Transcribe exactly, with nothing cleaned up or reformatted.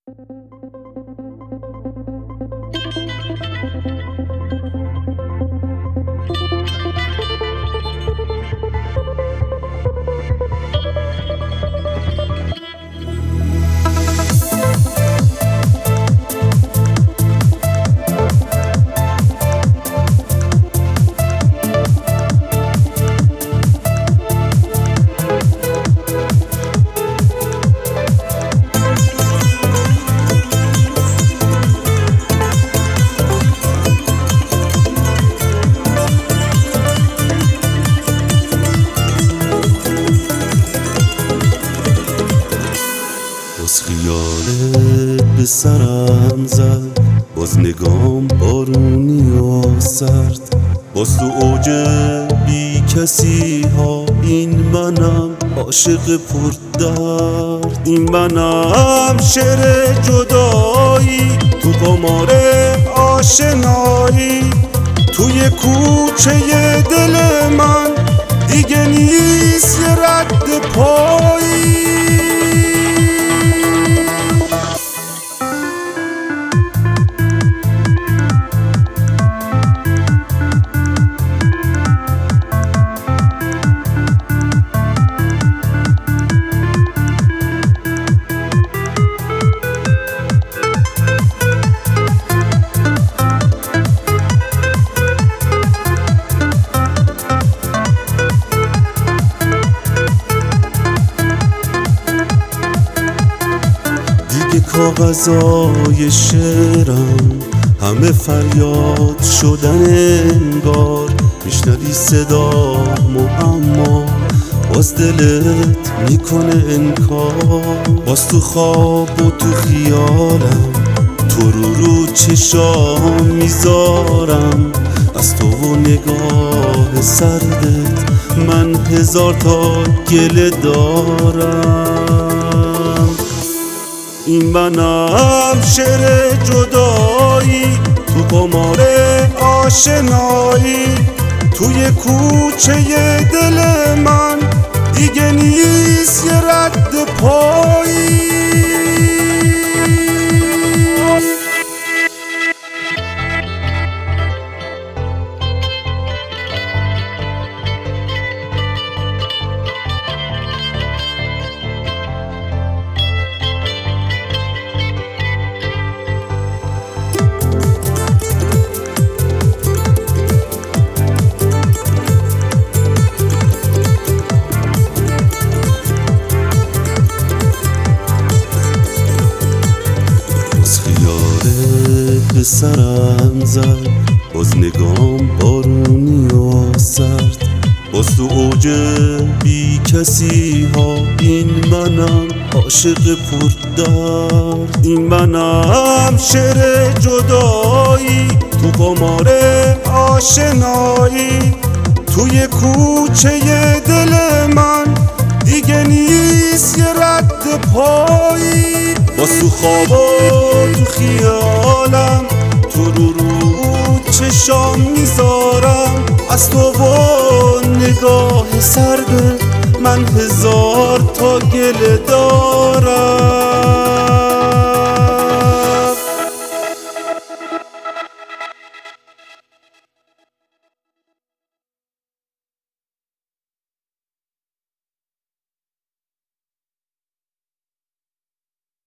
باز خیالت به سرم زد، باز نگام بارونی و سرد، باز تو اوج بی کسی ها این منم عاشق پر درد. این منم شعر جدایی تو قمار آشنایی، توی کوچه دل من دیگه نیست یه رد پایی. کاغذای شعرم همه فریاد شدن انگار، میشنوی صدامو اما باز دلت میکنه انکار. باز تو خواب و تو خیالم تو رو رو چشام میذارم، از تو و نگاه سردت من هزار تا گله دارم. این منم شعر جدایی تو قمار آشنایی، توی کوچه دل من دیگه نیست یه رد پایی. به سرم زد، باز نگام بارونی و سرد، باز تو اوج بی کسی ها این منم عاشق پر درد. این منم شعر جدایی تو قمار آشنایی، توی کوچه دل من دیگه نیست یه رد پایی. باز تو خواب و تو خیالم تو رو رو چشام میذارم، از تو و نگاه سرد من هزار تا گله دارم.